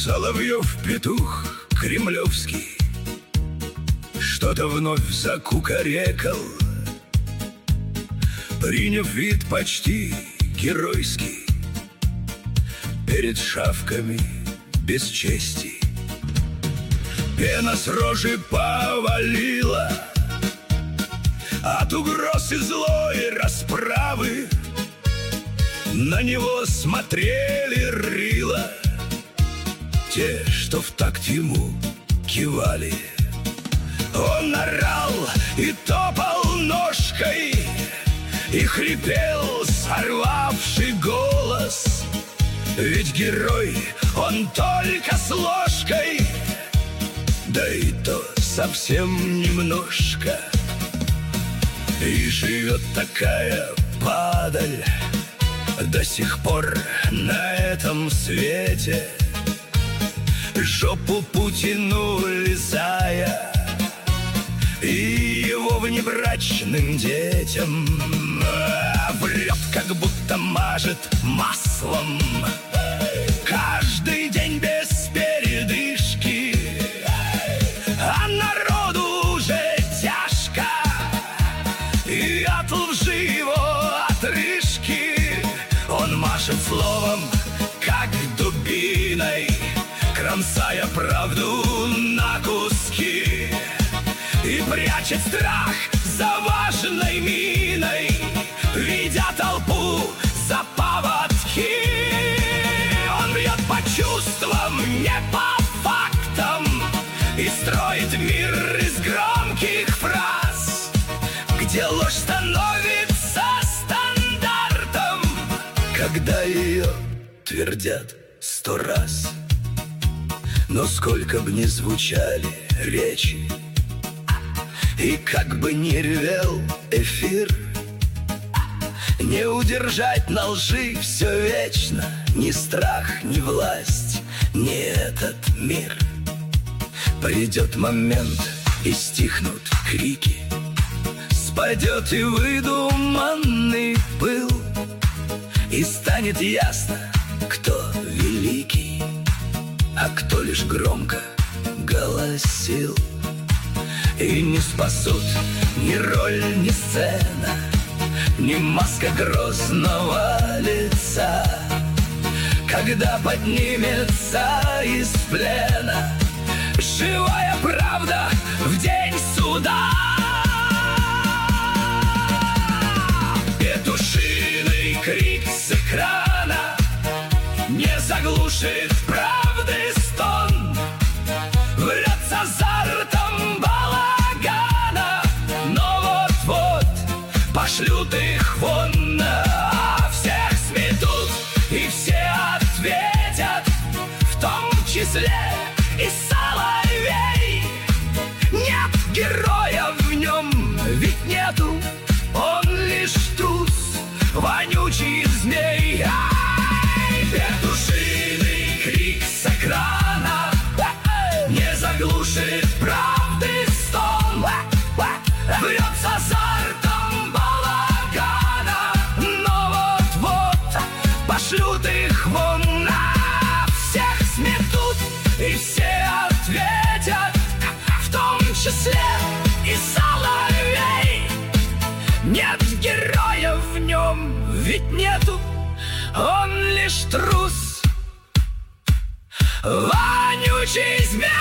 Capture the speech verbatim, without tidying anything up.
Соловьев-петух кремлевский что-то вновь закукарекал, приняв вид почти геройский перед шавками без чести. Пена с рожи повалила от угроз и злой расправы. На него смотрели рыла те, что в такт ему кивали. Он орал и топал ножкой и хрипел, сорвавший голос. Ведь герой он только с ложкой, да и то совсем немножко. И живет такая падаль до сих пор на этом свете, жопу Путину лизая и его внебрачным детям. Врет, как будто мажет маслом, каждый день без передышки. А народу уже тяжко, и от лжи его отрыжки. Он машет словом, как дубиной, кромсая правду на куски, и прячет страх за важной миной, ведя толпу за поводки. Он бьет по чувствам, не по фактам, и строит мир из громких фраз, где ложь становится стандартом, когда ее твердят сто раз. Но сколько б ни звучали речи, и как бы ни ревел эфир, не удержать на лжи все вечно. Ни страх, ни власть, ни этот мир. Придет момент, и стихнут крики, спадет и выдуманный пыл, и станет ясно, кто великий, а кто лишь громко голосил. И не спасут ни роль, ни сцена, ни маска грозного лица, когда поднимется из плена живая правда в день суда. Петушиный крик с экрана не заглушит правды стон. Врет с азартом балагана, но вот-вот пошлют их вон. А всех сметут и все ответят, в том числе и Соловей. Нет героя в нем, ведь нету, он лишь трус, вонючий змей. Ай, петушиный крик с экрана не заглушит правды стон. Врет с азартом балагана, но вот-вот пошлют их вон. А всех сметут и все ответят, в том числе и Соловей. Нет героя в нем, ведь нету, он лишь трус, вонючий змей.